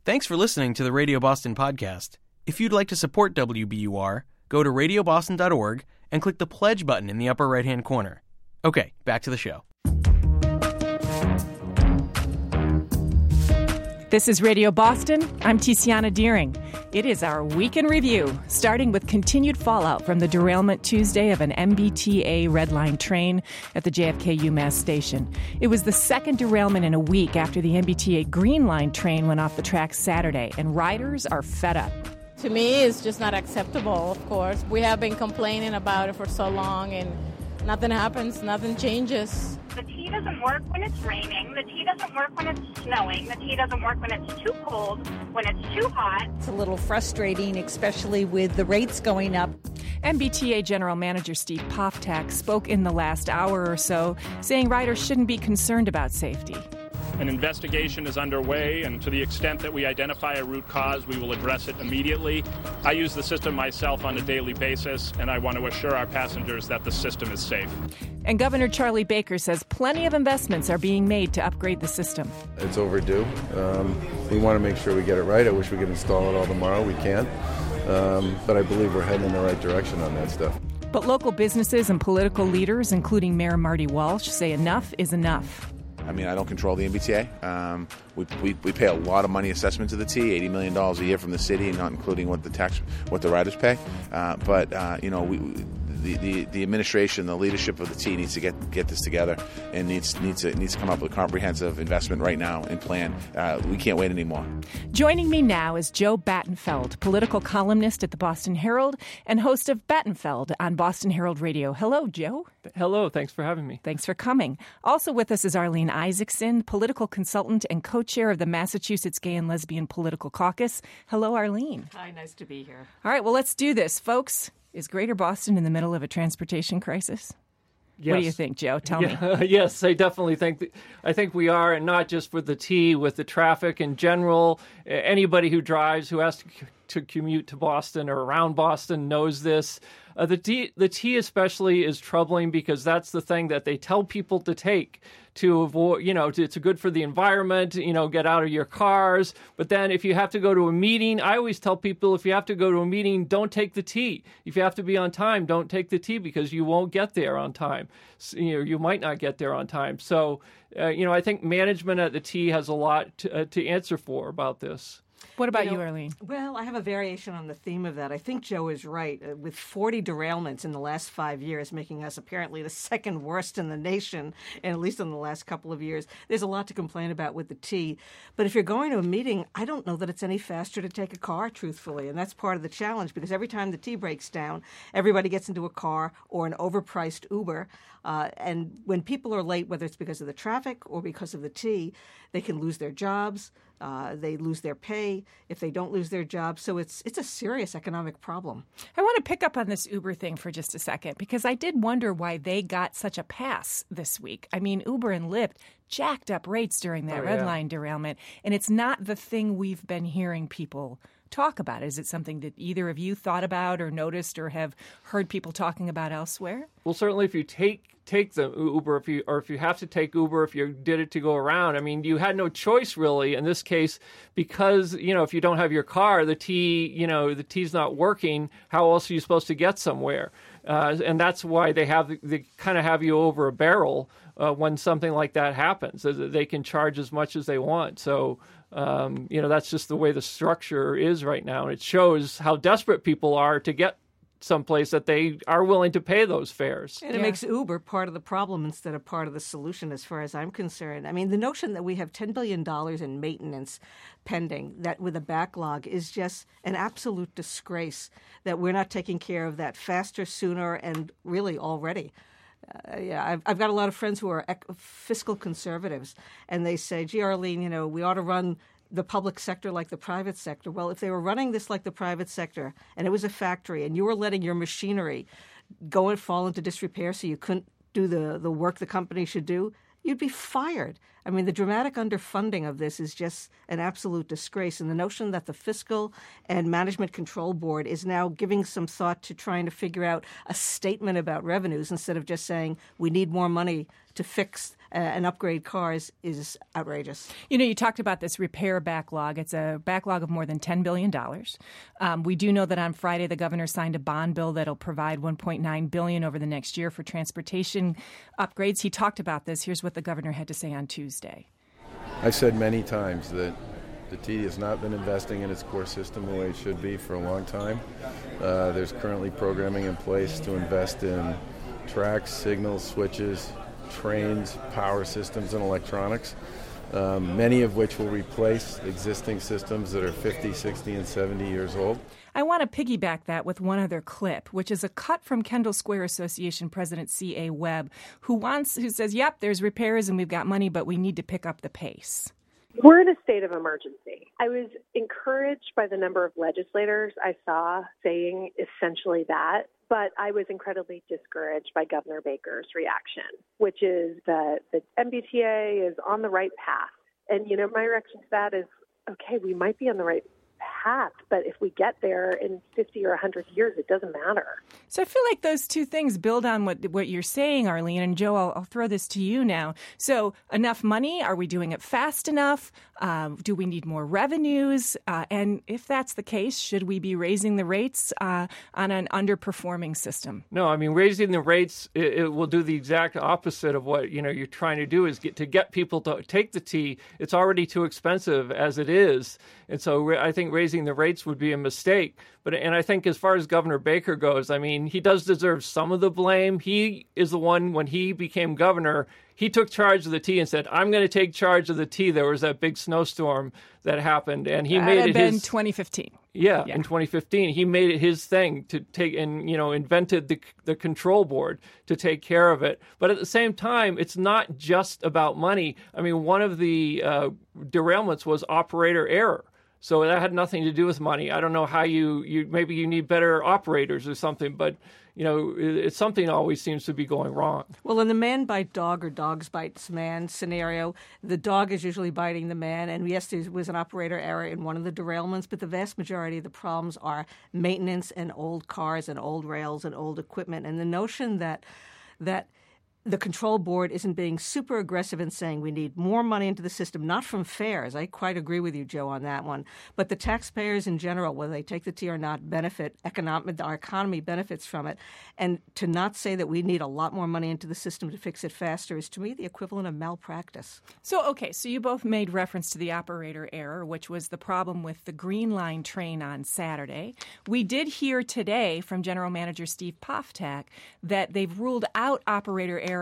Thanks for listening to the Radio Boston podcast. If you'd like to support WBUR, go to radioboston.org and click the pledge button in the upper right-hand corner. Okay, back to the show. This is Radio Boston. I'm Tiziana Deering. It is our Week in Review, starting with continued fallout from the derailment Tuesday of an MBTA Red Line train at the JFK UMass station. It was the second derailment in a week after the MBTA Green Line train went off the tracks Saturday, and riders are fed up. To me, it's just not acceptable, of course. We have been complaining about it for so long, and nothing happens, nothing changes. The T doesn't work when it's raining. The T doesn't work when it's snowing. The T doesn't work when it's too cold, when it's too hot. It's a little frustrating, especially with the rates going up. MBTA General Manager Steve Poftak spoke in the last hour or so, saying riders shouldn't be concerned about safety. An investigation is underway, and to the extent that we identify a root cause, we will address it immediately. I use the system myself on a daily basis, and I want to assure our passengers that the system is safe. And Governor Charlie Baker says plenty of investments are being made to upgrade the system. It's overdue. We want to make sure we get it right. I wish we could install it all tomorrow. We can't. But I believe we're heading in the right direction on that stuff. But local businesses and political leaders, including Mayor Marty Walsh, say enough is enough. I mean, I don't control the MBTA. We pay a lot of money assessment to the T, $80 million a year from the city, not including what the riders pay. The administration, the leadership of the T needs to get this together and needs to come up with a comprehensive investment right now and plan. We can't wait anymore. Joining me now is Joe Battenfeld, political columnist at the Boston Herald and host of Battenfeld on Boston Herald Radio. Hello, Joe. Hello. Thanks for having me. Thanks for coming. Also with us is Arlene Isaacson, political consultant and co-chair of the Massachusetts Gay and Lesbian Political Caucus. Hello, Arlene. Hi, nice to be here. All right, well, let's do this, folks. Is Greater Boston in the middle of a transportation crisis? Yes. What do you think, Joe? Tell me. Yes, I definitely think I think we are, and not just for the T, with the traffic in general. Anybody who drives, who has to commute to Boston or around Boston knows this. The T especially is troubling because that's the thing that they tell people to take to avoid, it's good for the environment, get out of your cars. But then if you have to go to a meeting, I always tell people if you have to go to a meeting, don't take the T. If you have to be on time, don't take the T because you won't get there on time. You might not get there on time. So, I think management at the T has a lot to answer for about this. What about you, Arlene? Well, I have a variation on the theme of that. I think Joe is right. With 40 derailments in the last 5 years, making us apparently the second worst in the nation, and at least in the last couple of years, there's a lot to complain about with the T. But if you're going to a meeting, I don't know that it's any faster to take a car, truthfully. And that's part of the challenge, because every time the T breaks down, everybody gets into a car or an overpriced Uber. And when people are late, whether it's because of the traffic or because of the T, they can lose their jobs. They lose their pay if they don't lose their job. So it's a serious economic problem. I want to pick up on this Uber thing for just a second, because I did wonder why they got such a pass this week. I mean, Uber and Lyft jacked up rates during that Red Line derailment, and it's not the thing we've been hearing people talk about. Is it something that either of you thought about or noticed or have heard people talking about elsewhere? Well, certainly if you take the Uber, if you have to take Uber, if you did it to go around, I mean, you had no choice really in this case, because, if you don't have your car, the T's not working, how else are you supposed to get somewhere? And that's why they kind of have you over a barrel when something like that happens. They can charge as much as they want. So, that's just the way the structure is right now. And it shows how desperate people are to get someplace that they are willing to pay those fares. And it makes Uber part of the problem instead of part of the solution as far as I'm concerned. I mean, the notion that we have $10 billion in maintenance pending, that with a backlog, is just an absolute disgrace that we're not taking care of that faster, sooner, and really already. I've got a lot of friends who are fiscal conservatives, and they say, gee, Arlene, we ought to run the public sector like the private sector. Well, if they were running this like the private sector and it was a factory and you were letting your machinery go and fall into disrepair so you couldn't do the work the company should do, you'd be fired. I mean, the dramatic underfunding of this is just an absolute disgrace. And the notion that the Fiscal and Management Control Board is now giving some thought to trying to figure out a statement about revenues instead of just saying we need more money to fix and upgrade cars is outrageous. You know, you talked about this repair backlog. It's a backlog of more than $10 billion. We do know that on Friday the governor signed a bond bill that'll provide $1.9 billion over the next year for transportation upgrades. He talked about this. Here's what the governor had to say on Tuesday. I've said many times that the T has not been investing in its core system the way it should be for a long time. There's currently programming in place to invest in tracks, signals, switches, trains, power systems, and electronics, many of which will replace existing systems that are 50, 60, and 70 years old. I want to piggyback that with one other clip, which is a cut from Kendall Square Association President C.A. Webb, who says, yep, there's repairs and we've got money, but we need to pick up the pace. We're in a state of emergency. I was encouraged by the number of legislators I saw saying essentially that, but I was incredibly discouraged by Governor Baker's reaction, which is that the MBTA is on the right path. And, you know, my reaction to that is, okay, we might be on the right path, but if we get there in 50 or 100 years, it doesn't matter. So I feel like those two things build on what you're saying, Arlene. And Joe, I'll throw this to you now. So enough money? Are we doing it fast enough? Do we need more revenues? And if that's the case, should we be raising the rates on an underperforming system? No, I mean, raising the rates, it will do the exact opposite of what you're trying to do, is get people to take the T. It's already too expensive as it is. And so I think raising the rates would be a mistake. And I think as far as Governor Baker goes, I mean, he does deserve some of the blame. He is the one, when he became governor, he took charge of the T and said, I'm going to take charge of the T. There was that big snowstorm that happened. And he made it his... 2015. Yeah, in 2015. He made it his thing to take and, invented the control board to take care of it. But at the same time, it's not just about money. I mean, one of the derailments was operator error. So that had nothing to do with money. I don't know how you maybe you need better operators or something, but it's something always seems to be going wrong. Well, in the man bite dog or dogs bites man scenario, the dog is usually biting the man. And yes, there was an operator error in one of the derailments, but the vast majority of the problems are maintenance and old cars and old rails and old equipment. And the notion that the control board isn't being super aggressive in saying we need more money into the system, not from fares. I quite agree with you, Joe, on that one. But the taxpayers in general, whether they take the T or not, benefit. Our economy benefits from it. And to not say that we need a lot more money into the system to fix it faster is, to me, the equivalent of malpractice. So you both made reference to the operator error, which was the problem with the Green Line train on Saturday. We did hear today from General Manager Steve Poftak that they've ruled out operator error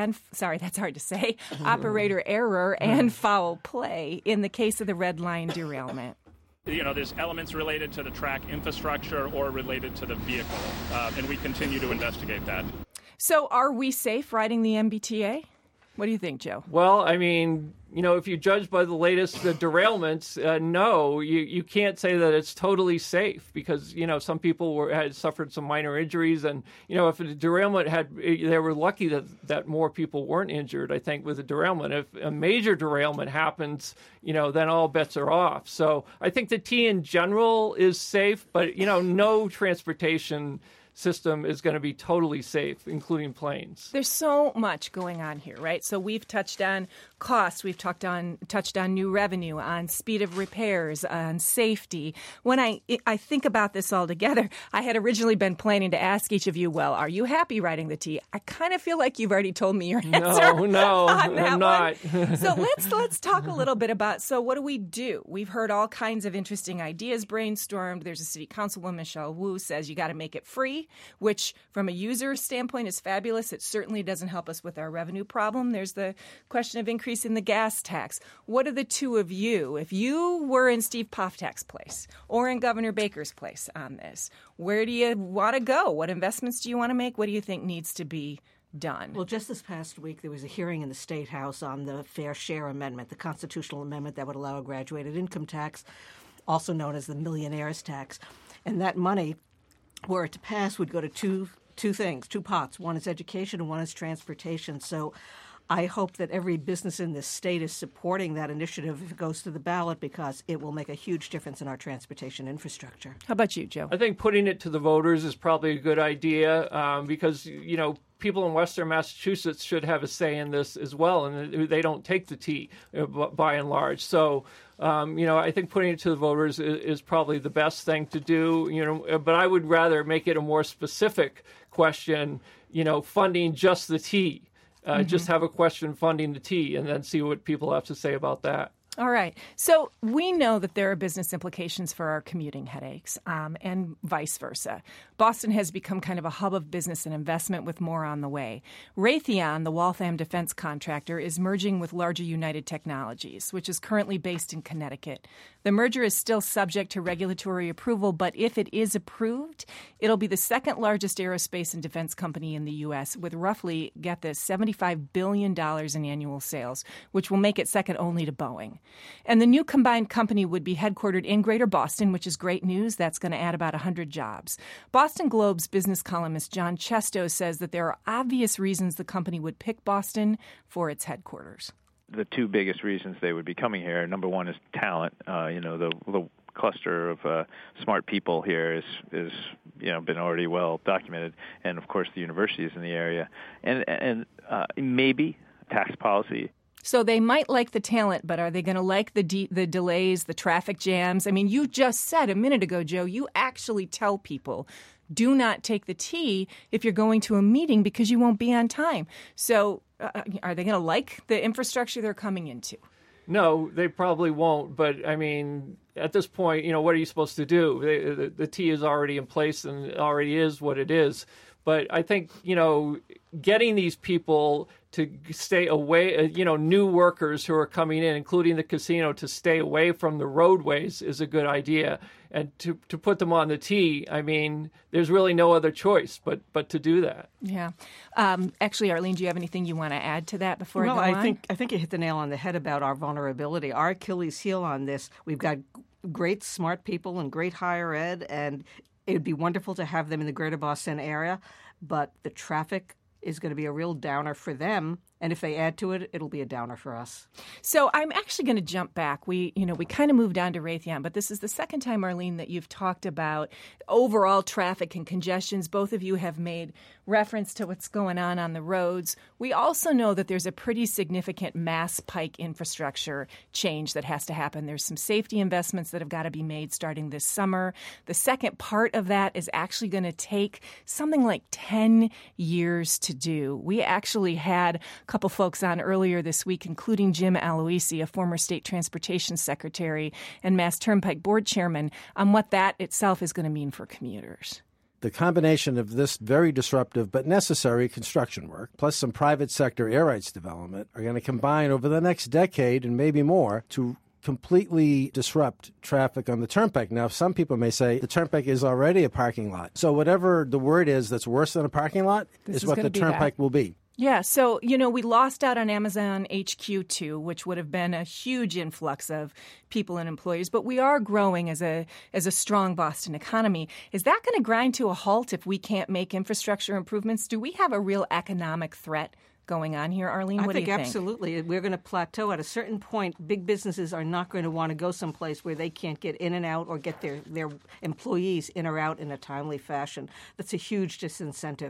operator error and foul play in the case of the Red Line derailment. There's elements related to the track infrastructure or related to the vehicle, and we continue to investigate that. So are we safe riding the MBTA? What do you think, Joe? Well, I mean, if you judge by the latest derailments, no, you can't say that it's totally safe because, some people had suffered some minor injuries. And, if the derailment they were lucky that more people weren't injured, I think, with the derailment. If a major derailment happens, then all bets are off. So I think the T in general is safe, but, no transportation system is going to be totally safe, including planes. There's so much going on here, right? So we've touched on costs, we've touched on new revenue, on speed of repairs, on safety. When I think about this all together, I had originally been planning to ask each of you, well, are you happy riding the T? I kind of feel like you've already told me your answer. No, on that I'm not. So let's talk a little bit about, so what do we do? We've heard all kinds of interesting ideas brainstormed. There's a city councilwoman, Michelle Wu, says you got to make it free, which from a user standpoint is fabulous. It certainly doesn't help us with our revenue problem. There's the question of increasing the gas tax. What are the two of you, if you were in Steve Poftak's place or in Governor Baker's place on this, where do you want to go? What investments do you want to make? What do you think needs to be done? Well, just this past week, there was a hearing in the State House on the Fair Share Amendment, the constitutional amendment that would allow a graduated income tax, also known as the millionaire's tax. And that money, were it to pass, would go to two things, two pots. One is education and one is transportation. So I hope that every business in this state is supporting that initiative if it goes to the ballot, because it will make a huge difference in our transportation infrastructure. How about you, Joe? I think putting it to the voters is probably a good idea because, people in Western Massachusetts should have a say in this as well, and they don't take the T by and large. So, I think putting it to the voters is probably the best thing to do. But I would rather make it a more specific question. Funding just the T. Just have a question funding the T, and then see what people have to say about that. All right. So we know that there are business implications for our commuting headaches and vice versa. Boston has become kind of a hub of business and investment with more on the way. Raytheon, the Waltham defense contractor, is merging with larger United Technologies, which is currently based in Connecticut. The merger is still subject to regulatory approval, but if it is approved, it'll be the second largest aerospace and defense company in the U.S. with roughly, get this, $75 billion in annual sales, which will make it second only to Boeing. And the new combined company would be headquartered in Greater Boston, which is great news. That's going to add about 100 jobs. Boston Globe's business columnist John Chesto says that there are obvious reasons the company would pick Boston for its headquarters. The two biggest reasons they would be coming here, number one is talent. The cluster of smart people here is been already well documented, and of course the universities in the area, and maybe tax policy. So they might like the talent, but are they going to like the delays, the traffic jams? I mean, you just said a minute ago, Joe, you actually tell people, do not take the T if you're going to a meeting because you won't be on time. So are they going to like the infrastructure they're coming into? No, they probably won't. But, I mean, at this point, what are you supposed to do? The T is already in place and it already is what it is. But I think, getting these people to stay away, new workers who are coming in, including the casino, to stay away from the roadways is a good idea. And to put them on the T, I mean, there's really no other choice but to do that. Yeah. Actually, Arlene, do you have anything you want to add to that before I go on? I think you hit the nail on the head about our vulnerability. Our Achilles heel on this, we've got great smart people and great higher ed, and it would be wonderful to have them in the greater Boston area, but the traffic is going to be a real downer for them. And if they add to it, it'll be a downer for us. So I'm actually going to jump back. We kind of moved on to Raytheon, but this is the second time, Arlene, that you've talked about overall traffic and congestions. Both of you have made reference to what's going on the roads. We also know that there's a pretty significant mass pike infrastructure change that has to happen. There's some safety investments that have got to be made starting this summer. The second part of that is actually going to take something like 10 years to do. We actually had couple folks on earlier this week, including Jim Aloisi, a former state transportation secretary and Mass Turnpike board chairman, on what that itself is going to mean for commuters. The combination of this very disruptive but necessary construction work, plus some private sector air rights development, are going to combine over the next decade and maybe more to completely disrupt traffic on the Turnpike. Now, some people may say the Turnpike is already a parking lot. So whatever the word is that's worse than a parking lot is what the Turnpike will be. Yeah, so, we lost out on Amazon HQ2, which would have been a huge influx of people and employees, but we are growing as a strong Boston economy. Is that going to grind to a halt if we can't make infrastructure improvements? Do we have a real economic threat going on here, Arlene? What do you think? Absolutely. We're going to plateau. At a certain point, big businesses are not going to want to go someplace where they can't get in and out or get their employees in or out in a timely fashion. That's a huge disincentive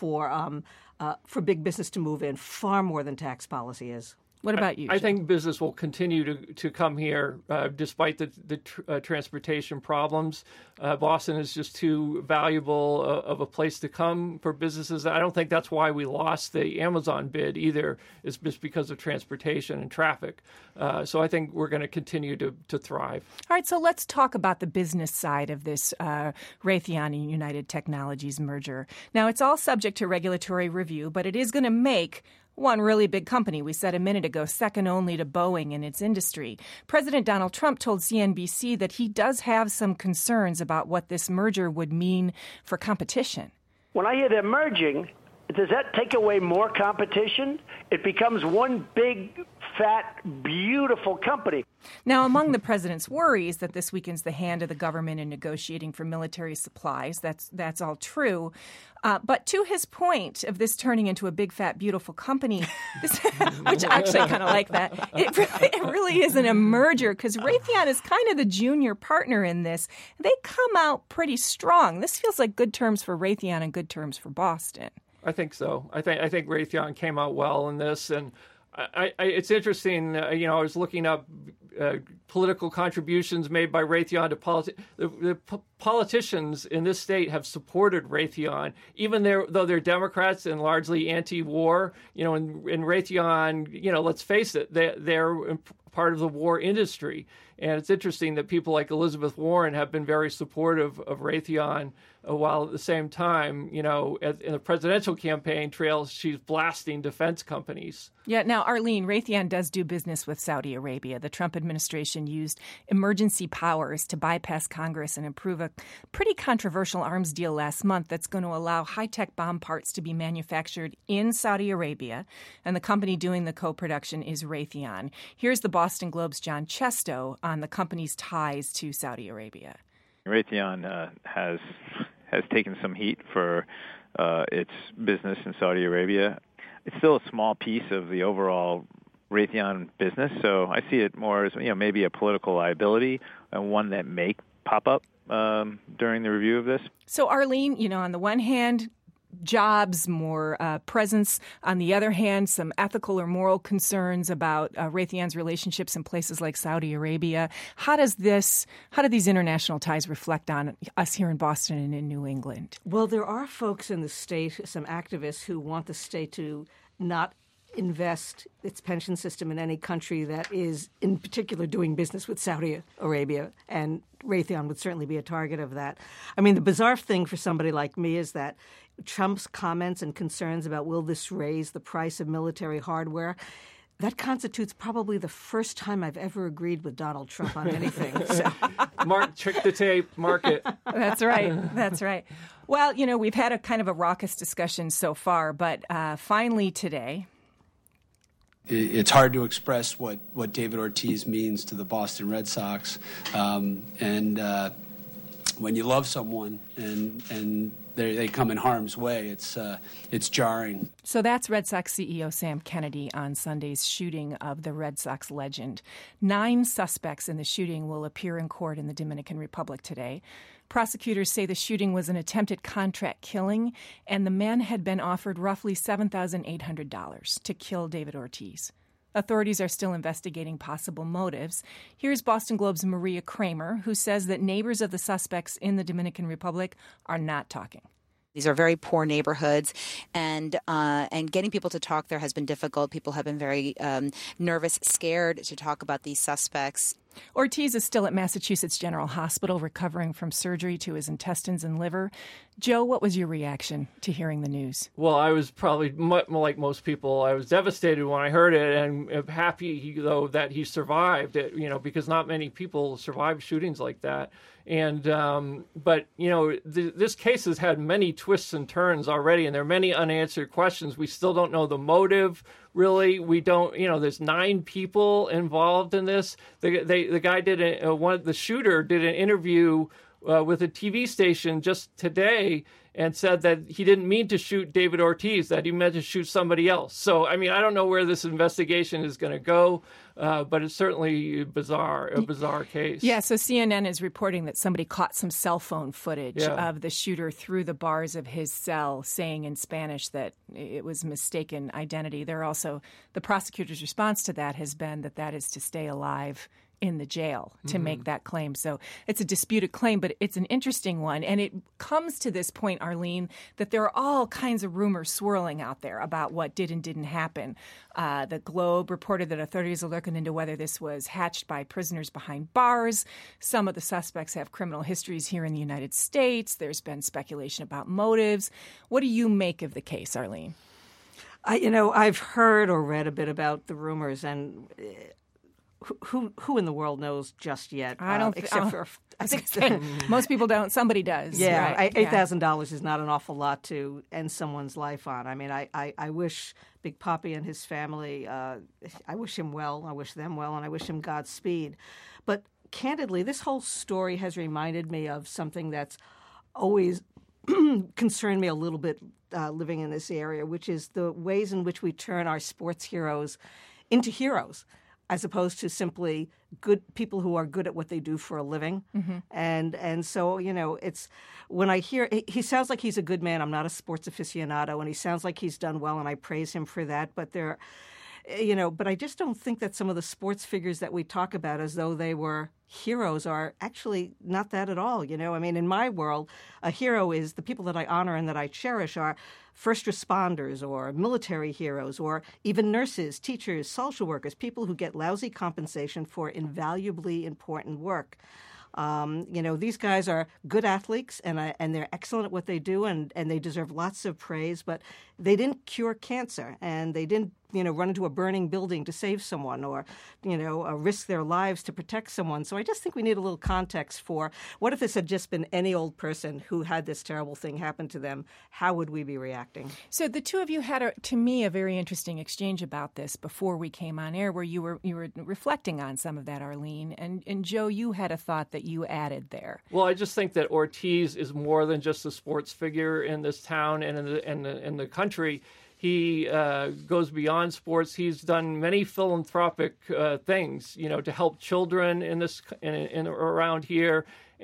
for big business to move in, far more than tax policy is. What about you, Jim? I think business will continue to come here despite the transportation problems. Boston is just too valuable of a place to come for businesses. I don't think that's why we lost the Amazon bid either. It's just because of transportation and traffic. So I think we're going to continue to thrive. All right, so let's talk about the business side of this Raytheon and United Technologies merger. Now, it's all subject to regulatory review, but it is going to make one really big company, we said a minute ago, second only to Boeing in its industry. President Donald Trump told CNBC that he does have some concerns about what this merger would mean for competition. When I hear they're merging, does that take away more competition? It becomes one big, fat, beautiful company. Now, among the president's worries that this weakens the hand of the government in negotiating for military supplies, that's all true. But to his point of this turning into a big, fat, beautiful company, which I actually kind of like that, it really isn't a merger because Raytheon is kind of the junior partner in this. They come out pretty strong. This feels like good terms for Raytheon and good terms for Boston. I think so. I think Raytheon came out well in this, and it's interesting. I was looking up political contributions made by Raytheon to the politicians in this state have supported Raytheon, even though they're Democrats and largely anti-war. In Raytheon, let's face it, they're part of the war industry. And it's interesting that people like Elizabeth Warren have been very supportive of Raytheon, while at the same time, in the presidential campaign trail, she's blasting defense companies. Yeah. Now, Arlene, Raytheon does do business with Saudi Arabia. The Trump administration used emergency powers to bypass Congress and approve a pretty controversial arms deal last month that's going to allow high-tech bomb parts to be manufactured in Saudi Arabia. And the company doing the co-production is Raytheon. Here's the Boston Globe's John Chesto on the company's ties to Saudi Arabia. Raytheon has taken some heat for its business in Saudi Arabia. It's still a small piece of the overall Raytheon business, so I see it more as maybe a political liability and one that may pop up during the review of this. So, Arlene, on the one hand, jobs, more presence. On the other hand, some ethical or moral concerns about Raytheon's relationships in places like Saudi Arabia. How do these international ties reflect on us here in Boston and in New England? Well, there are folks in the state, some activists who want the state to not invest its pension system in any country that is in particular doing business with Saudi Arabia, and Raytheon would certainly be a target of that. I mean, the bizarre thing for somebody like me is that Trump's comments and concerns about will this raise the price of military hardware, that constitutes probably the first time I've ever agreed with Donald Trump on anything. So. Check the tape, mark it. That's right. That's right. Well, we've had a kind of a raucous discussion so far, but finally today, it's hard to express what David Ortiz means to the Boston Red Sox. And when you love someone and they come in harm's way, it's jarring. So that's Red Sox CEO Sam Kennedy on Sunday's shooting of the Red Sox legend. 9 suspects in the shooting will appear in court in the Dominican Republic today. Prosecutors say the shooting was an attempted contract killing, and the men had been offered roughly $7,800 to kill David Ortiz. Authorities are still investigating possible motives. Here's Boston Globe's Maria Kramer, who says that neighbors of the suspects in the Dominican Republic are not talking. These are very poor neighborhoods, and getting people to talk there has been difficult. People have been very nervous, scared to talk about these suspects. Ortiz is still at Massachusetts General Hospital recovering from surgery to his intestines and liver. Joe, what was your reaction to hearing the news? Well, I was probably like most people. I was devastated when I heard it, and happy though that he survived it. Because not many people survive shootings like that. And but this case has had many twists and turns already, and there are many unanswered questions. We still don't know the motive. Really, we don't. There's 9 people involved in this. The guy did the shooter did an interview with a TV station just today and said that he didn't mean to shoot David Ortiz, that he meant to shoot somebody else. So, I don't know where this investigation is going to go, but it's certainly a bizarre case. Yeah, so CNN is reporting that somebody caught some cell phone footage of the shooter through the bars of his cell, saying in Spanish that it was mistaken identity. The prosecutor's response to that has been that is to stay alive in the jail to make that claim. So it's a disputed claim, but it's an interesting one. And it comes to this point, Arlene, that there are all kinds of rumors swirling out there about what did and didn't happen. The Globe reported that authorities are looking into whether this was hatched by prisoners behind bars. Some of the suspects have criminal histories here in the United States. There's been speculation about motives. What do you make of the case, Arlene? I've heard or read a bit about the rumors, and who in the world knows just yet? I don't. Except for I think most people don't. Somebody does. Yeah, right? $8,000 is not an awful lot to end someone's life on. I mean, I wish Big Papi and his family. I wish him well. I wish them well, and I wish him Godspeed. But candidly, this whole story has reminded me of something that's always concerned me a little bit living in this area, which is the ways in which we turn our sports heroes into heroes, as opposed to simply good people who are good at what they do for a living. Mm-hmm. And so, it's when I hear he sounds like he's a good man. I'm not a sports aficionado, and he sounds like he's done well, and I praise him for that. But but I just don't think that some of the sports figures that we talk about as though they were heroes are actually not that at all. I mean, in my world, a hero is the people that I honor and that I cherish are first responders or military heroes or even nurses, teachers, social workers, people who get lousy compensation for invaluably important work. These guys are good athletes and they're excellent at what they do and they deserve lots of praise, but they didn't cure cancer and they didn't run into a burning building to save someone or, risk their lives to protect someone. So I just think we need a little context for what if this had just been any old person who had this terrible thing happen to them? How would we be reacting? So the two of you had, to me, a very interesting exchange about this before we came on air where you were reflecting on some of that, Arlene. And Joe, you had a thought that you added there. Well, I just think that Ortiz is more than just a sports figure in this town and in the country. He goes beyond sports. He's done many philanthropic things, to help children in around here.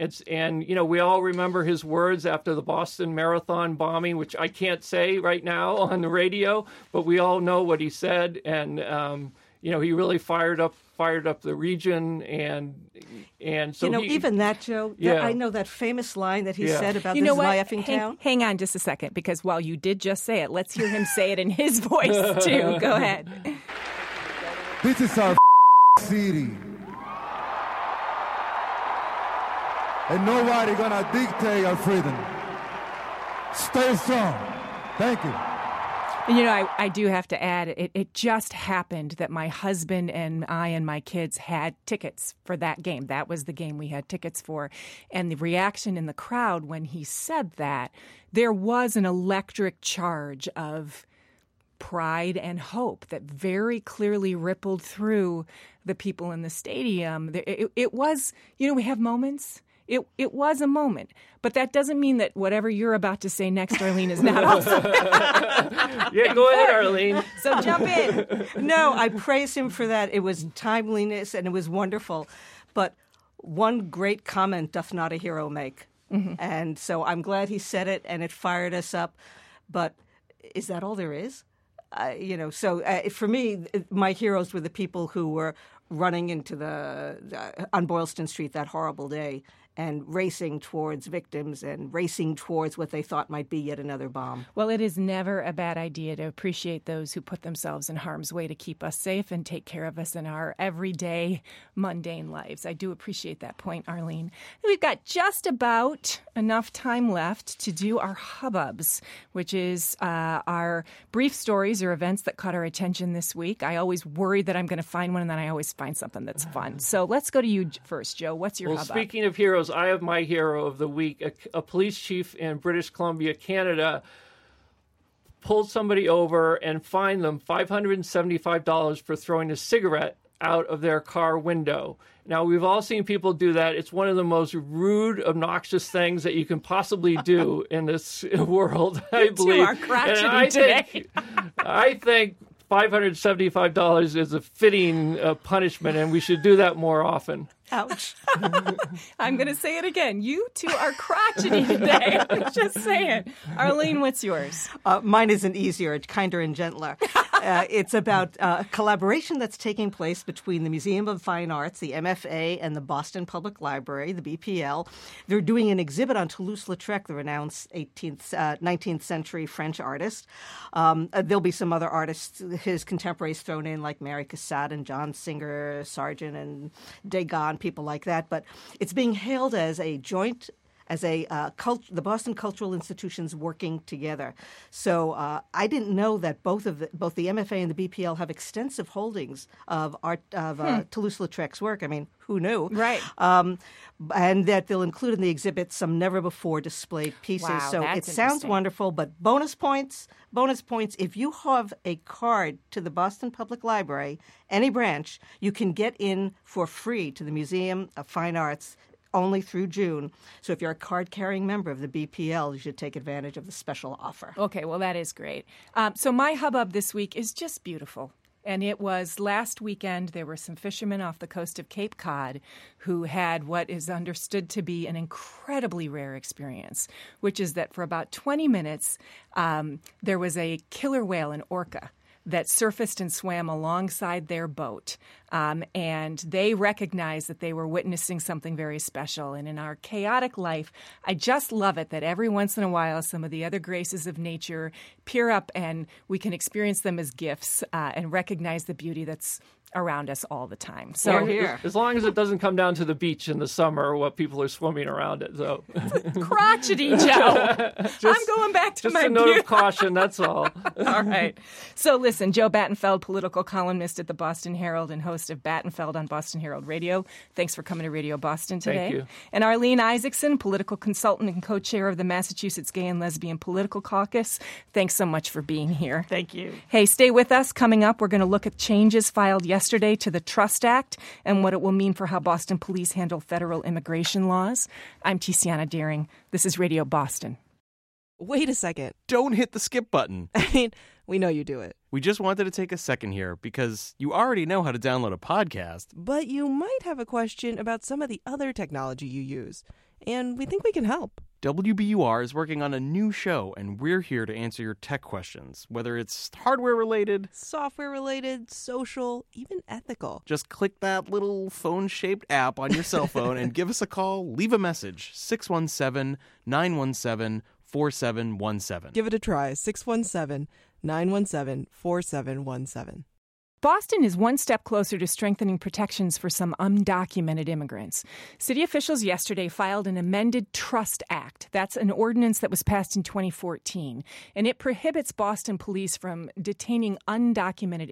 We all remember his words after the Boston Marathon bombing, which I can't say right now on the radio, but we all know what he said, and he really fired up the region, and so even that, Joe. Yeah. I know that famous line that he said about this is my effing town. Hang on just a second, because while you did just say it, let's hear him say it in his voice too. Go ahead. This is our city, and nobody gonna dictate our freedom. Stay strong. Thank you. I do have to add, it just happened that my husband and I and my kids had tickets for that game. That was the game we had tickets for. And the reaction in the crowd when he said that, there was an electric charge of pride and hope that very clearly rippled through the people in the stadium. It was, we have moments. It was a moment, but that doesn't mean that whatever you're about to say next, Arlene, is not also. Yeah, go ahead, Arlene. So jump in. No, I praise him for that. It was timeliness and it was wonderful. But one great comment doth not a hero make. Mm-hmm. And so I'm glad he said it and it fired us up. But is that all there is? For me, my heroes were the people who were running into on Boylston Street that horrible day and racing towards victims and racing towards what they thought might be yet another bomb. Well, it is never a bad idea to appreciate those who put themselves in harm's way to keep us safe and take care of us in our everyday, mundane lives. I do appreciate that point, Arlene. We've got just about enough time left to do our hubbubs, which is our brief stories or events that caught our attention this week. I always worry that I'm going to find one, and then I always find something that's fun. So let's go to you first, Joe. What's your hubbub? Speaking of heroes, I have my hero of the week. A police chief in British Columbia, Canada, pulled somebody over and fined them $575 for throwing a cigarette out of their car window. Now, we've all seen people do that. It's one of the most rude, obnoxious things that you can possibly do in this world, I believe. You are crotchety today. I think $575 is a fitting punishment, and we should do that more often. Ouch. I'm going to say it again. You two are crotchety today. I'm just saying. Arlene, what's yours? Mine isn't easier. It's kinder and gentler. It's about a collaboration that's taking place between the Museum of Fine Arts, the MFA, and the Boston Public Library, the BPL. They're doing an exhibit on Toulouse-Lautrec, the renowned 19th century French artist. There'll be some other artists, his contemporaries thrown in, like Mary Cassatt and John Singer Sargent and Degas, people like that. But it's being hailed as a joint the Boston cultural institutions working together. So I didn't know that both the MFA and the BPL have extensive holdings of Toulouse-Lautrec's work. I mean, who knew? Right. And that they'll include in the exhibit some never-before displayed pieces. Wow, so that's it sounds interesting. wonderful, but bonus points, if you have a card to the Boston Public Library, any branch, you can get in for free to the Museum of Fine Arts only through June. So if you're a card-carrying member of the BPL, you should take advantage of the special offer. Okay, well, that is great. So my hubbub this week is just beautiful. And it was last weekend, there were some fishermen off the coast of Cape Cod who had what is understood to be an incredibly rare experience, which is that for about 20 minutes, there was a killer whale, an orca, that surfaced and swam alongside their boat. And they recognized that they were witnessing something very special. And in our chaotic life, I just love it that every once in a while some of the other graces of nature peer up and we can experience them as gifts and recognize the beauty that's around us all the time. So as long as it doesn't come down to the beach in the summer while people are swimming around it. So crotchety, Joe. I'm going back to my just a note of caution, that's all. All right. So listen, Joe Battenfeld, political columnist at the Boston Herald and host of Battenfeld on Boston Herald Radio. Thanks for coming to Radio Boston today. Thank you. And Arlene Isaacson, political consultant and co-chair of the Massachusetts Gay and Lesbian Political Caucus. Thanks so much for being here. Thank you. Hey, stay with us. Coming up, we're going to look at changes filed yesterday to the Trust Act and what it will mean for how Boston police handle federal immigration laws. I'm Tiziana Deering. This is Radio Boston. Wait a second. Don't hit the skip button. I mean, we know you do it. We just wanted to take a second here because you already know how to download a podcast. But you might have a question about some of the other technology you use, and we think we can help. WBUR is working on a new show, and we're here to answer your tech questions, whether it's hardware-related, software-related, social, even ethical. Just click that little phone-shaped app on your cell phone and give us a call. Leave a message, 617-917-4717. Give it a try, 617-917-4717. Boston is one step closer to strengthening protections for some undocumented immigrants. City officials yesterday filed an amended Trust Act. That's an ordinance that was passed in 2014, and it prohibits Boston police from detaining undocumented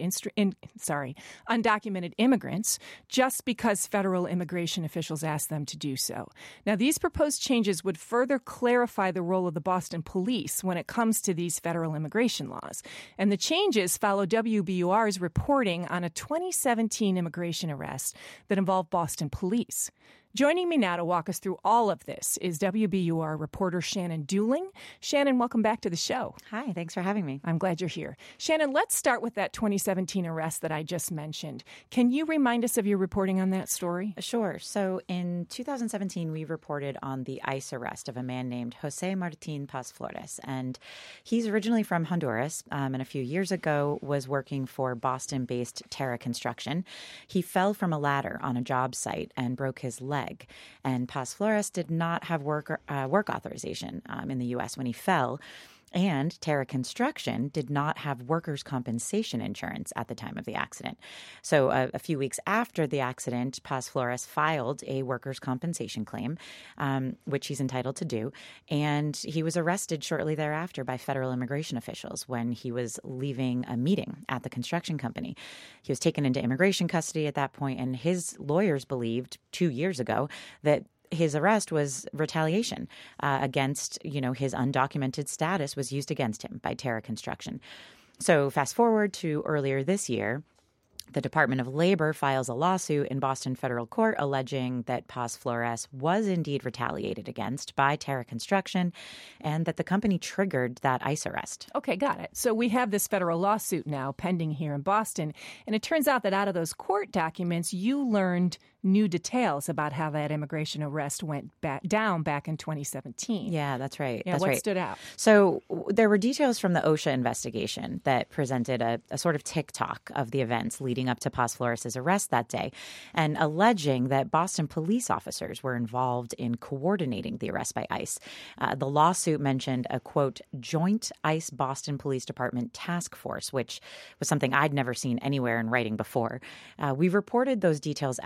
immigrants just because federal immigration officials asked them to do so. Now, these proposed changes would further clarify the role of the Boston police when it comes to these federal immigration laws. And the changes follow WBUR's reporting on a 2017 immigration arrest that involved Boston police. Joining me now to walk us through all of this is WBUR reporter Shannon Dooling. Shannon, welcome back to the show. Hi, thanks for having me. I'm glad you're here. Shannon, let's start with that 2017 arrest that I just mentioned. Can you remind us of your reporting on that story? Sure. So in 2017, we reported on the ICE arrest of a man named Jose Martin Paz Flores. And he's originally from Honduras and a few years ago was working for Boston-based Terra Construction. He fell from a ladder on a job site and broke his leg. And Paz Flores did not have work authorization in the U.S. when he fell. And Terra Construction did not have workers' compensation insurance at the time of the accident. So a few weeks after the accident, Paz Flores filed a workers' compensation claim, which he's entitled to do. And he was arrested shortly thereafter by federal immigration officials when he was leaving a meeting at the construction company. He was taken into immigration custody at that point, and his lawyers believed 2 years ago that his arrest was retaliation against, his undocumented status was used against him by Terra Construction. So fast forward to earlier this year, the Department of Labor files a lawsuit in Boston federal court alleging that Paz Flores was indeed retaliated against by Terra Construction and that the company triggered that ICE arrest. Okay, got it. So we have this federal lawsuit now pending here in Boston, and it turns out that out of those court documents, you learned new details about how that immigration arrest went down back in 2017. Yeah, that's right. Yeah, that's what right. stood out? So there were details from the OSHA investigation that presented a sort of tick-tock of the events leading up to Paz Flores' arrest that day and alleging that Boston police officers were involved in coordinating the arrest by ICE. The lawsuit mentioned a, quote, joint ICE Boston Police Department task force, which was something I'd never seen anywhere in writing before. We reported those details out. We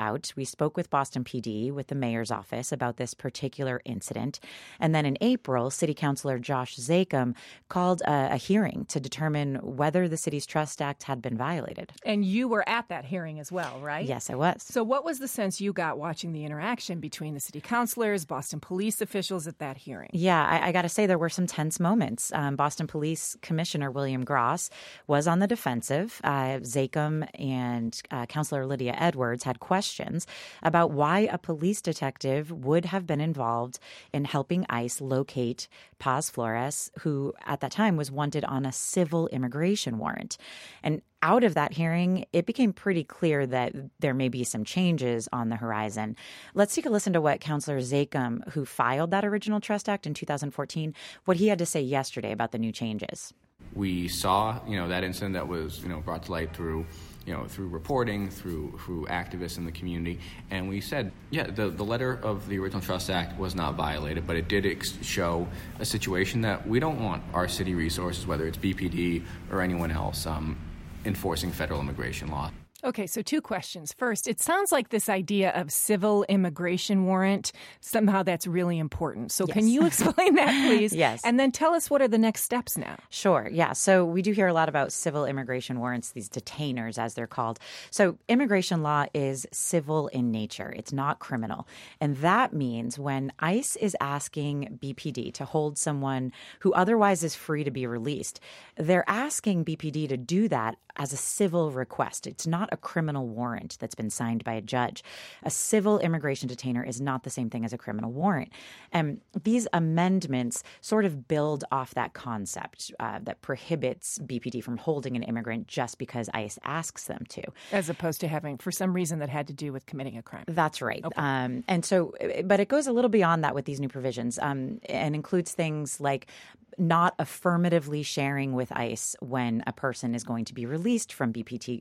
spoke with Boston PD, with the mayor's office, about this particular incident. And then in April, City Councilor Josh Zakim called a hearing to determine whether the city's Trust Act had been violated. And you were at that hearing as well, right? Yes, I was. So what was the sense you got watching the interaction between the city councilors, Boston police officials at that hearing? Yeah, I got to say there were some tense moments. Boston Police Commissioner William Gross was on the defensive. Zakim and Councilor Lydia Edwards had questions about why a police detective would have been involved in helping ICE locate Paz Flores, who at that time was wanted on a civil immigration warrant. And out of that hearing, it became pretty clear that there may be some changes on the horizon. Let's take a listen to what Councilor Zakim, who filed that original Trust Act in 2014, what he had to say yesterday about the new changes. We saw, that incident that was, brought to light through reporting, through activists in the community, and we said, the letter of the original Trust Act was not violated, but it did show a situation that we don't want our city resources, whether it's BPD or anyone else, enforcing federal immigration law. Okay, so two questions. First, it sounds like this idea of civil immigration warrant, somehow that's really important. So Can you explain that, please? Yes. And then tell us what are the next steps now? Sure, yeah. So we do hear a lot about civil immigration warrants, these detainers as they're called. So immigration law is civil in nature. It's not criminal. And that means when ICE is asking BPD to hold someone who otherwise is free to be released, they're asking BPD to do that as a civil request. It's not a criminal warrant that's been signed by a judge. A civil immigration detainer is not the same thing as a criminal warrant. And these amendments sort of build off that concept that prohibits BPD from holding an immigrant just because ICE asks them to. As opposed to having, for some reason, that had to do with committing a crime. That's right. Okay. But it goes a little beyond that with these new provisions and includes things like not affirmatively sharing with ICE when a person is going to be released from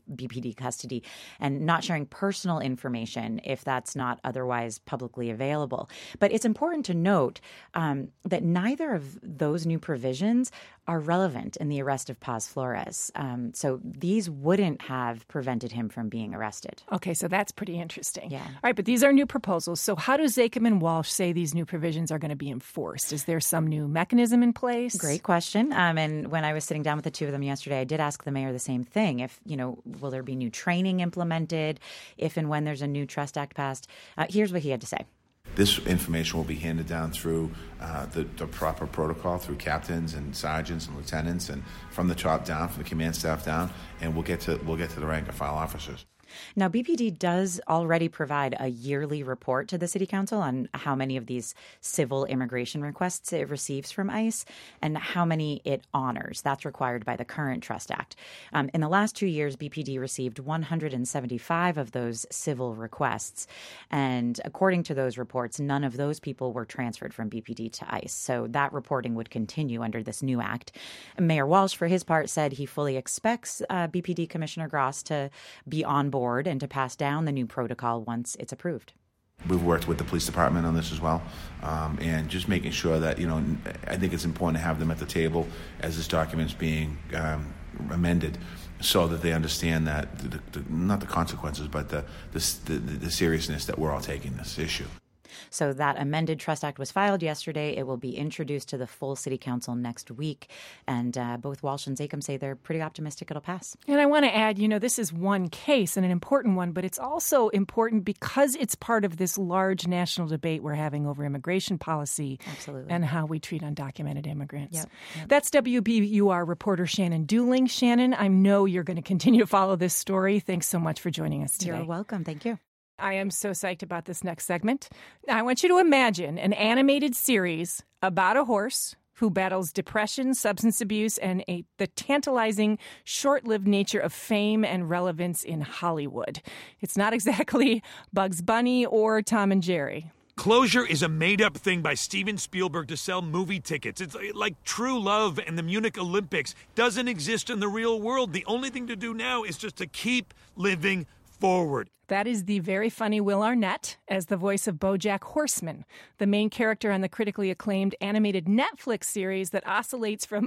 BPD custody, and not sharing personal information if that's not otherwise publicly available. But it's important to note that neither of those new provisions are relevant in the arrest of Paz Flores. So these wouldn't have prevented him from being arrested. Okay, so that's pretty interesting. Yeah. All right, but these are new proposals. So how do Zakim and Walsh say these new provisions are going to be enforced? Is there some new mechanism in place? Great question. And when I was sitting down with the two of them yesterday, I did ask the mayor the same thing. If, will there be new training implemented if and when there's a new Trust Act passed? Here's what he had to say. This information will be handed down through the proper protocol, through captains and sergeants and lieutenants, and from the top down, from the command staff down, and we'll get to the rank and file officers. Now, BPD does already provide a yearly report to the City Council on how many of these civil immigration requests it receives from ICE and how many it honors. That's required by the current Trust Act. In the last 2 years, BPD received 175 of those civil requests. And according to those reports, none of those people were transferred from BPD to ICE. So that reporting would continue under this new act. Mayor Walsh, for his part, said he fully expects BPD Commissioner Gross to be on board and to pass down the new protocol once it's approved. We've worked with the police department on this as well, and just making sure that, I think it's important to have them at the table as this document's being amended, so that they understand that not the consequences, but the seriousness that we're all taking this issue. So that amended Trust Act was filed yesterday. It will be introduced to the full City Council next week. And both Walsh and Zakim say they're pretty optimistic it'll pass. And I want to add, this is one case and an important one, but it's also important because it's part of this large national debate we're having over immigration policy. Absolutely. And how we treat undocumented immigrants. Yep. That's WBUR reporter Shannon Dooling. Shannon, I know you're going to continue to follow this story. Thanks so much for joining us today. You're welcome. Thank you. I am so psyched about this next segment. I want you to imagine an animated series about a horse who battles depression, substance abuse, and the tantalizing, short-lived nature of fame and relevance in Hollywood. It's not exactly Bugs Bunny or Tom and Jerry. Closure is a made-up thing by Steven Spielberg to sell movie tickets. It's like True Love and the Munich Olympics. Doesn't exist in the real world. The only thing to do now is just to keep living forward. That is the very funny Will Arnett as the voice of BoJack Horseman, the main character on the critically acclaimed animated Netflix series that oscillates from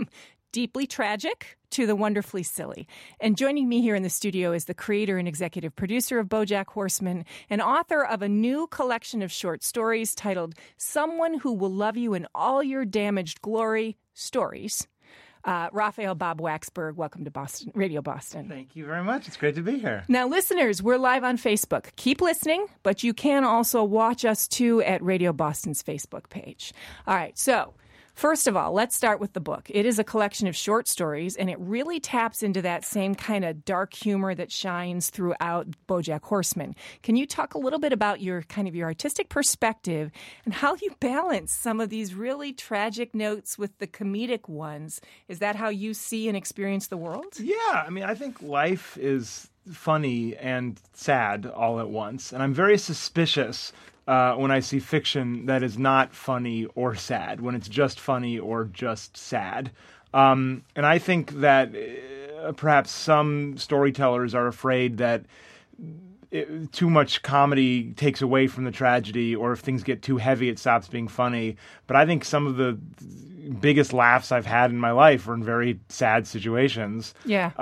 deeply tragic to the wonderfully silly. And joining me here in the studio is the creator and executive producer of BoJack Horseman and author of a new collection of short stories titled Someone Who Will Love You in All Your Damaged Glory Stories. Raphael Bob Waxberg, welcome to Boston, Radio Boston. Thank you very much. It's great to be here. Now, listeners, we're live on Facebook. Keep listening, but you can also watch us, too, at Radio Boston's Facebook page. All right, so first of all, let's start with the book. It is a collection of short stories, and it really taps into that same kind of dark humor that shines throughout BoJack Horseman. Can you talk a little bit about your artistic perspective and how you balance some of these really tragic notes with the comedic ones? Is that how you see and experience the world? Yeah, I mean, I think life is funny and sad all at once, and I'm very suspicious when I see fiction that is not funny or sad, when it's just funny or just sad. And I think that perhaps some storytellers are afraid that too much comedy takes away from the tragedy, or if things get too heavy, it stops being funny. But I think some of the biggest laughs I've had in my life are in very sad situations. Yeah.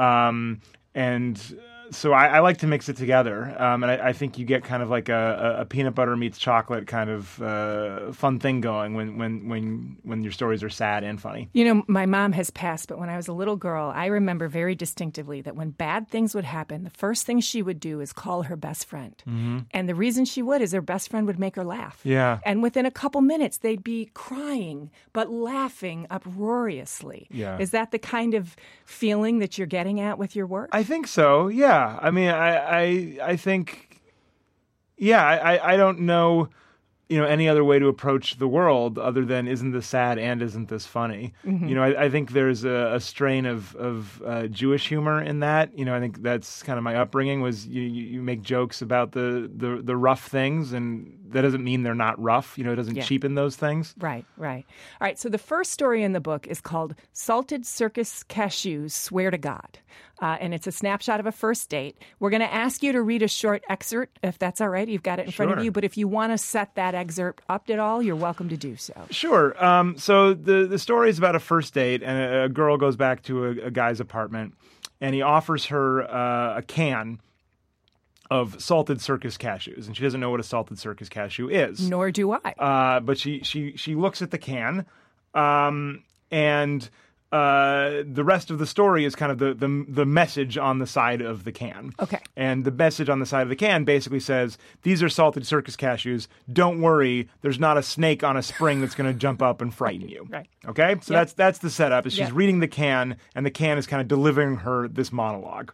So I like to mix it together, and I think you get kind of like a peanut butter meets chocolate kind of fun thing going when your stories are sad and funny. You know, my mom has passed, but when I was a little girl, I remember very distinctively that when bad things would happen, the first thing she would do is call her best friend. Mm-hmm. And the reason she would is her best friend would make her laugh. Yeah. And within a couple minutes, they'd be crying, but laughing uproariously. Yeah. Is that the kind of feeling that you're getting at with your work? I think so, yeah. I mean, I think, yeah, I don't know, any other way to approach the world other than isn't this sad and isn't this funny? Mm-hmm. I think there's a strain of Jewish humor in that. I think that's kind of my upbringing was you make jokes about the rough things, and that doesn't mean they're not rough. It doesn't cheapen those things. Right. All right, so the first story in the book is called Salted Circus Cashews Swear to God. And it's a snapshot of a first date. We're going to ask you to read a short excerpt, if that's all right. You've got it in front of you. But if you want to set that excerpt up at all, you're welcome to do so. Sure. So the story is about a first date, and a girl goes back to a guy's apartment, and he offers her a can of salted circus cashews, and she doesn't know what a salted circus cashew is. Nor do I. But she looks at the can, and the rest of the story is kind of the message on the side of the can. Okay. And the message on the side of the can basically says, these are salted circus cashews. Don't worry, there's not a snake on a spring that's going to jump up and frighten you. Right. Okay? So that's the setup. Is she's Yep. reading the can, and the can is kind of delivering her this monologue.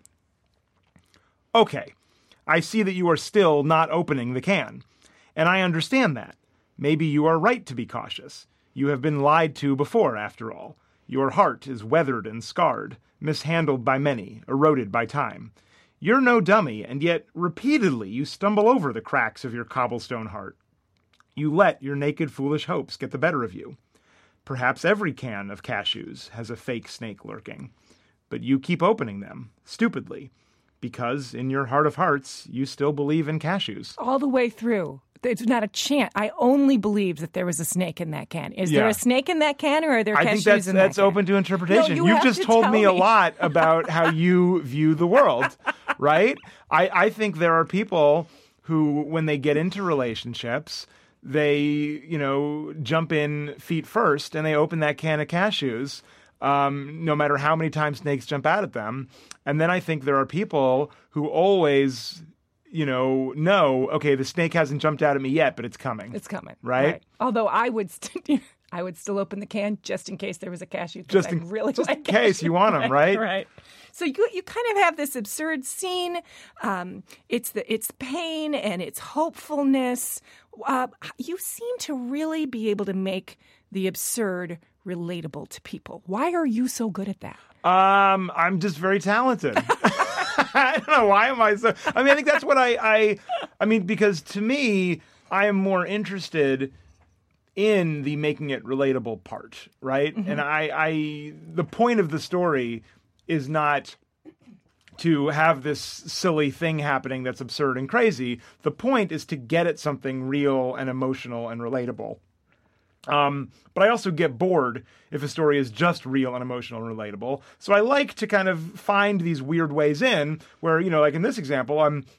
Okay. I see that you are still not opening the can. And I understand that. Maybe you are right to be cautious. You have been lied to before, after all. Your heart is weathered and scarred, mishandled by many, eroded by time. You're no dummy, and yet repeatedly you stumble over the cracks of your cobblestone heart. You let your naked, foolish hopes get the better of you. Perhaps every can of cashews has a fake snake lurking. But you keep opening them, stupidly, because in your heart of hearts, you still believe in cashews. All the way through. It's not a chance. I only believed that there was a snake in that can. Is there a snake in that can, or are there cashews in that can? I think that's open to interpretation. No, You've just told me a lot about how you view the world, right? I think there are people who, when they get into relationships, they, jump in feet first and they open that can of cashews, no matter how many times snakes jump out at them. And then I think there are people who always know, okay, the snake hasn't jumped out at me yet, but it's coming. It's coming. Right? Although I would still open the can just in case there was a cashew. Just in case you want them, right? Right. So you kind of have this absurd scene. It's pain and it's hopefulness. You seem to really be able to make the absurd relatable to people. Why are you so good at that? I'm just very talented. I don't know. Why am I so... I think that's what I mean, because to me, I am more interested in the making it relatable part, right? Mm-hmm. And the point of the story is not to have this silly thing happening that's absurd and crazy. The point is to get at something real and emotional and relatable. But I also get bored if a story is just real and emotional and relatable. So I like to kind of find these weird ways in where, like in this example,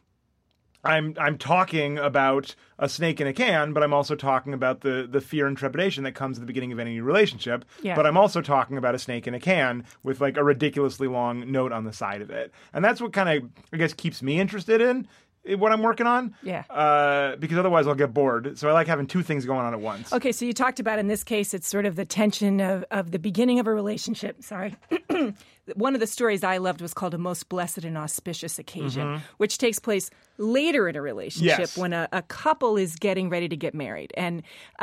I'm talking about a snake in a can, but I'm also talking about the fear and trepidation that comes at the beginning of any relationship. Yeah. But I'm also talking about a snake in a can with like a ridiculously long note on the side of it. And that's what kind of, I guess, keeps me interested in what I'm working on. Yeah. Because otherwise I'll get bored. So I like having two things going on at once. Okay, so you talked about in this case, it's sort of the tension of the beginning of a relationship. Sorry. One of the stories I loved was called A Most Blessed and Auspicious Occasion, which takes place later in a relationship when a couple is getting ready to get married. And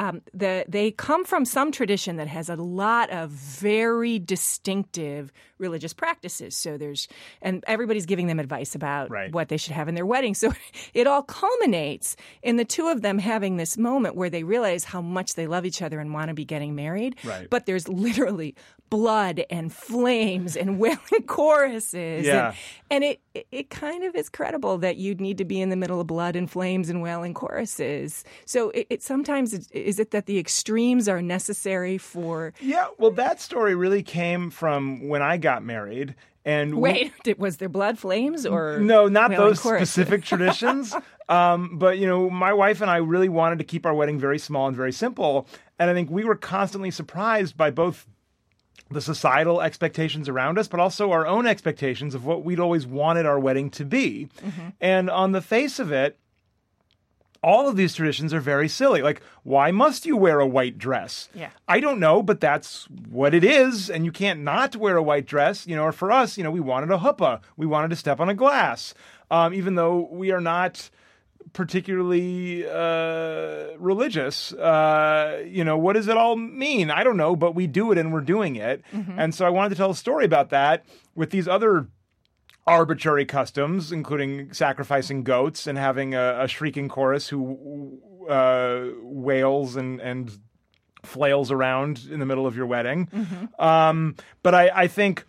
they come from some tradition that has a lot of very distinctive religious practices. So and everybody's giving them advice about what they should have in their wedding. So it all culminates in the two of them having this moment where they realize how much they love each other and want to be getting married. Right. But there's literally blood and flames and wailing choruses. Yeah. And it kind of is credible that you'd need to be in the middle of blood and flames and wailing choruses. So it sometimes, is it that the extremes are necessary for... Yeah, well, that story really came from when I got married. And wait, was there blood, flames, or no? Not those choruses? Specific traditions. But my wife and I really wanted to keep our wedding very small and very simple, and I think we were constantly surprised by both the societal expectations around us, but also our own expectations of what we'd always wanted our wedding to be. And on the face of it, all of these traditions are very silly. Like, why must you wear a white dress? Yeah. I don't know, but that's what it is, and you can't not wear a white dress. Or for us, we wanted a huppah. We wanted to step on a glass, even though we are not particularly religious. What does it all mean? I don't know, but we do it and we're doing it. And so I wanted to tell a story about that with these other arbitrary customs, including sacrificing goats and having a shrieking chorus who wails and flails around in the middle of your wedding. But I think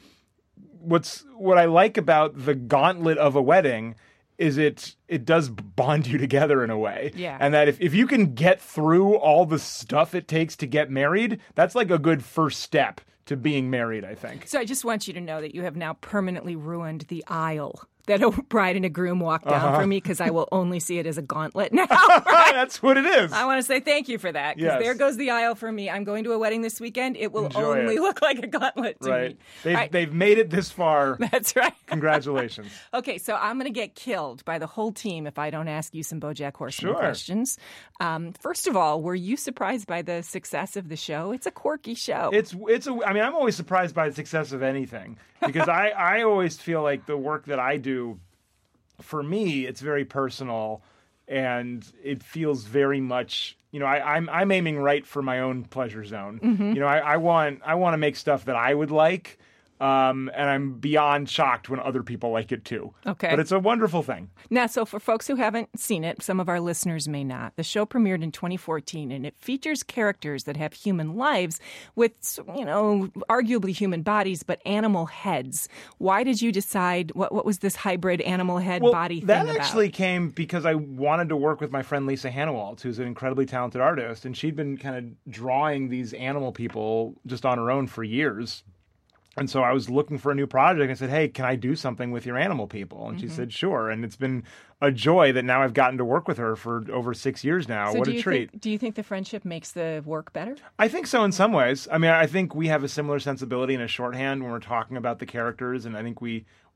what I like about the gauntlet of a wedding is it does bond you together in a way. Yeah. And that if you can get through all the stuff it takes to get married, that's like a good first step to being married, I think. So I just want you to know that you have now permanently ruined the aisle that a bride and a groom walk down for me, because I will only see it as a gauntlet now. Right? That's what it is. I want to say thank you for that, because there goes the aisle for me. I'm going to a wedding this weekend. It will only look like a gauntlet to me. They've made it this far. That's right. Congratulations. Okay, so I'm going to get killed by the whole team if I don't ask you some BoJack Horseman questions. First of all, were you surprised by the success of the show? It's a quirky show. I'm always surprised by the success of anything, because I always feel like the work that I do, for me, it's very personal, and it feels very much, I'm aiming right for my own pleasure zone. I want to make stuff that I would like, and I'm beyond shocked when other people like it too. Okay. But it's a wonderful thing. Now, so for folks who haven't seen it, some of our listeners may not, the show premiered in 2014, and it features characters that have human lives with, arguably human bodies, but animal heads. Why did you decide, what was this hybrid animal head body thing about? That actually came because I wanted to work with my friend Lisa Hanawalt, who's an incredibly talented artist, and she'd been kind of drawing these animal people just on her own for years. And so I was looking for a new project. I said, hey, can I do something with your animal people? And she said, sure. And it's been a joy that now I've gotten to work with her for over 6 years now. So what a treat. Do you think the friendship makes the work better? I think so in some ways. I mean, I think we have a similar sensibility and a shorthand when we're talking about the characters. And I think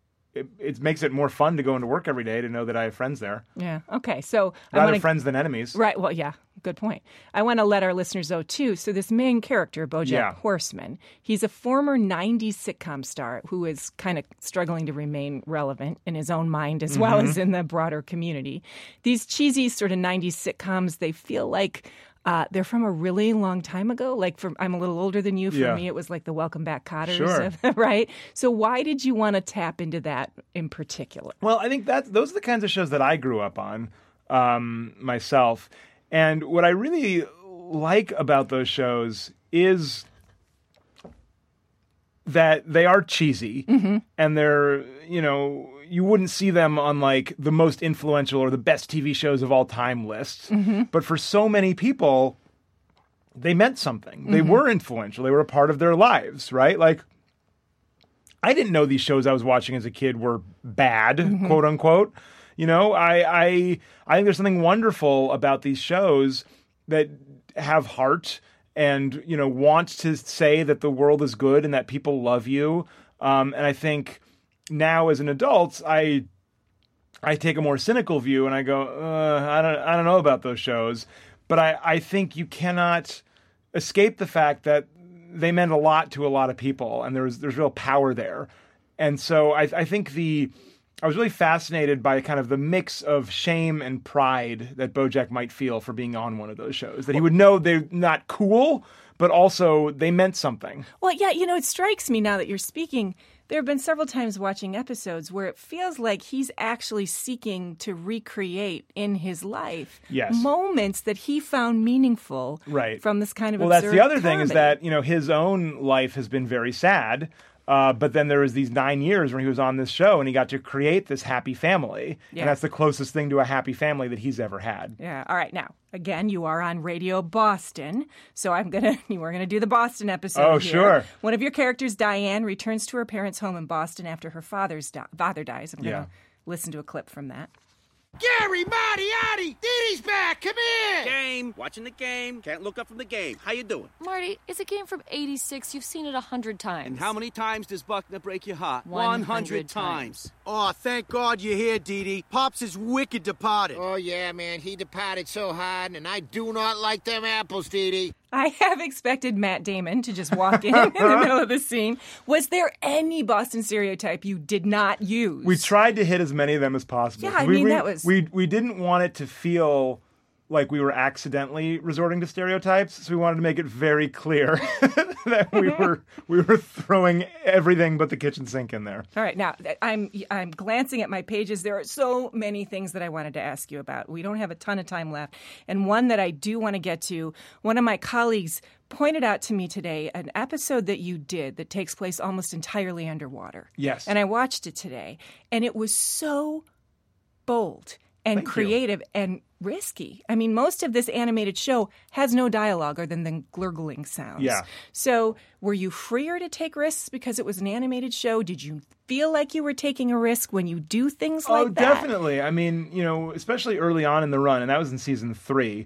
it makes it more fun to go into work every day to know that I have friends there. Yeah. Okay. So rather friends than enemies. Right. Well, yeah. Good point. I want to let our listeners know, too. So this main character, BoJack Horseman, he's a former 90s sitcom star who is kind of struggling to remain relevant in his own mind as well as in the broader community. These cheesy sort of 90s sitcoms, they feel like they're from a really long time ago. Like, I'm a little older than you. For me, it was like the Welcome Back Kotters, right? So why did you want to tap into that in particular? Well, I think those are the kinds of shows that I grew up on myself. And what I really like about those shows is that they are cheesy, and they're, you wouldn't see them on like the most influential or the best TV shows of all time lists. But for so many people, they meant something. They were influential. They were a part of their lives, right? Like, I didn't know these shows I was watching as a kid were bad, quote unquote. You know, I think there's something wonderful about these shows that have heart and, you know, want to say that the world is good and that people love you. And I think now as an adult, I take a more cynical view and I go, I don't know about those shows. But I think you cannot escape the fact that they meant a lot to a lot of people, and there's real power there. And so I think I was really fascinated by kind of the mix of shame and pride that BoJack might feel for being on one of those shows. That he would know they're not cool, but also they meant something. Well, yeah, you know, it strikes me now that you're speaking, there have been several times watching episodes where it feels like he's actually seeking to recreate in his life moments that he found meaningful from this kind of absurd that's the other thing is comedy. that, you know, his own life has been very sad. But then there was these 9 years when he was on this show and he got to create this happy family. Yeah. And that's the closest thing to a happy family that he's ever had. Yeah. All right. Now, again, you are on Radio Boston. So we're going to do the Boston episode Oh, here. sure. One of your characters, Diane, returns to her parents' home in Boston after her father dies. I'm going to listen to a clip from that. Gary, Marty, Diddy's back. Come here. Game. Watching the game. Can't look up from the game. How you doing? Marty, it's a game from '86. You've seen it 100 times. And how many times does Buckner break your heart? 100 times. Oh, thank God you're here, Didi. Pops is wicked departed. Oh, yeah, man. He departed so hard, and I do not like them apples, Didi. I have expected Matt Damon to just walk in the middle of the scene. Was there any Boston stereotype you did not use? We tried to hit as many of them as possible. Yeah, I mean, that was... We didn't want it to feel like we were accidentally resorting to stereotypes, so we wanted to make it very clear that we were throwing everything but the kitchen sink in there. All right, now I'm glancing at my pages. There are so many things that I wanted to ask you about. We don't have a ton of time left, and one that I do want to get to. One of my colleagues pointed out to me today an episode that you did that takes place almost entirely underwater. Yes, and I watched it today, and it was so bold and creative and risky. I mean, most of this animated show has no dialogue other than gurgling sounds. Yeah. So were you freer to take risks because it was an animated show? Did you feel like you were taking a risk when you do things like that? Oh, definitely. I mean, you know, especially early on in the run, and that was in season 3,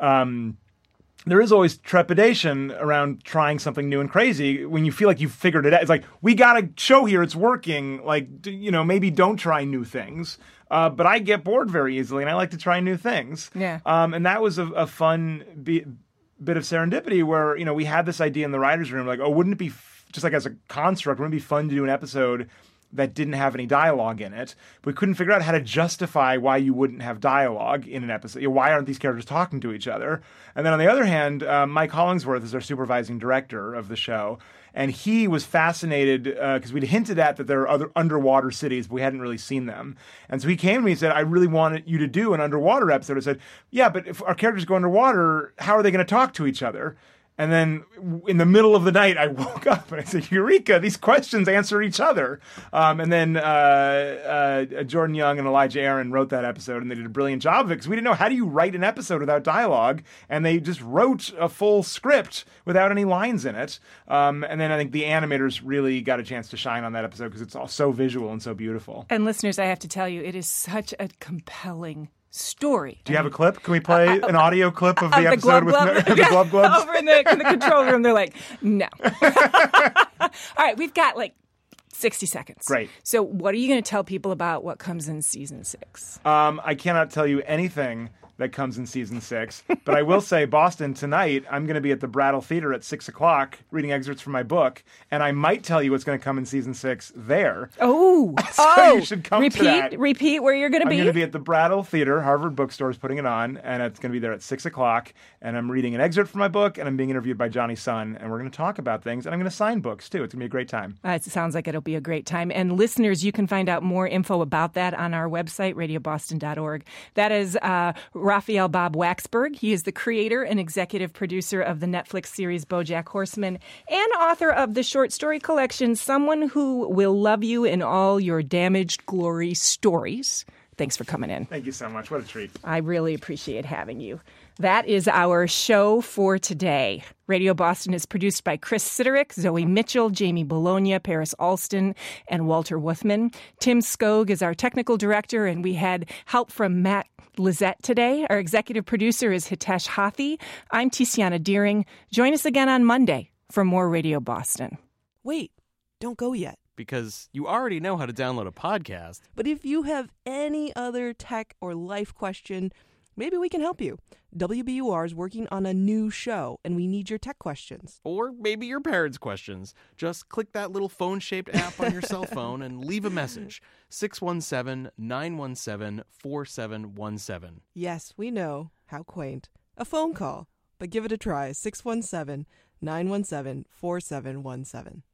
there is always trepidation around trying something new and crazy when you feel like you've figured it out. It's like, we got a show here, it's working. Like, you know, maybe don't try new things. But I get bored very easily, and I like to try new things. Yeah. And that was a fun bit of serendipity where, you know, we had this idea in the writer's room, like, oh, wouldn't it be, just like as a construct, wouldn't it be fun to do an episode that didn't have any dialogue in it? But we couldn't figure out how to justify why you wouldn't have dialogue in an episode. You know, why aren't these characters talking to each other? And then on the other hand, Mike Hollingsworth is our supervising director of the show. And he was fascinated because we'd hinted at that there are other underwater cities, but we hadn't really seen them. And so he came to me and said, I really wanted you to do an underwater episode. I said, yeah, but if our characters go underwater, how are they going to talk to each other? And then in the middle of the night, I woke up and I said, Eureka, these questions answer each other. And then Jordan Young and Elijah Aaron wrote that episode, and they did a brilliant job of it because we didn't know, how do you write an episode without dialogue? And they just wrote a full script without any lines in it. And then I think the animators really got a chance to shine on that episode because it's all so visual and so beautiful. And listeners, I have to tell you, it is such a compelling story. Do you have a clip? Can we play an audio clip of the episode with the Glub Glubs? Over in the control room, they're like, no. All right, we've got like 60 seconds. Great. So what are you going to tell people about what comes in season 6? I cannot tell you anything that comes in season 6, but I will say, Boston, tonight I'm going to be at the Brattle Theater at 6 o'clock reading excerpts from my book, and I might tell you what's going to come in season 6 there. Oh, so you should come to that. Repeat where you're going to be. I'm going to be at the Brattle Theater. Harvard Bookstore is putting it on, and it's going to be there at 6 o'clock, and I'm reading an excerpt from my book, and I'm being interviewed by Johnny Sun, and we're going to talk about things, and I'm going to sign books too. It's going to be a great time. It sounds like it'll be a great time. And listeners, you can find out more info about that on our website, radioboston.org. That is Raphael Bob Waxberg. He is the creator and executive producer of the Netflix series BoJack Horseman and author of the short story collection Someone Who Will Love You in All Your Damaged Glory Stories. Thanks for coming in. Thank you so much. What a treat. I really appreciate having you. That is our show for today. Radio Boston is produced by Chris Siderick, Zoe Mitchell, Jamie Bologna, Paris Alston, and Walter Wuthman. Tim Skog is our technical director, and we had help from Matt Lizette today. Our executive producer is Hitesh Hathi. I'm Tiziana Deering. Join us again on Monday for more Radio Boston. Wait, don't go yet. Because you already know how to download a podcast. But if you have any other tech or life question, maybe we can help you. WBUR is working on a new show, and we need your tech questions. Or maybe your parents' questions. Just click that little phone-shaped app on your cell phone and leave a message. 617-917-4717. Yes, we know. How quaint. A phone call. But give it a try. 617-917-4717.